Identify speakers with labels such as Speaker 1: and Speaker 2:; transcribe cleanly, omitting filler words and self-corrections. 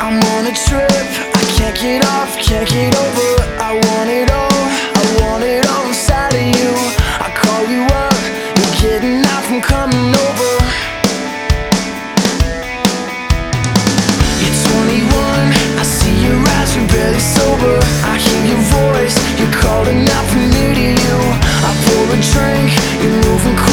Speaker 1: I'm on a trip, I can't get off, can't get over. I want it all, I want it all inside of you. I call you up, you're getting out from coming over. You're 21, I see your eyes, you're barely sober. I hear your voice, you're calling out for me to you. I pour a drink, you're moving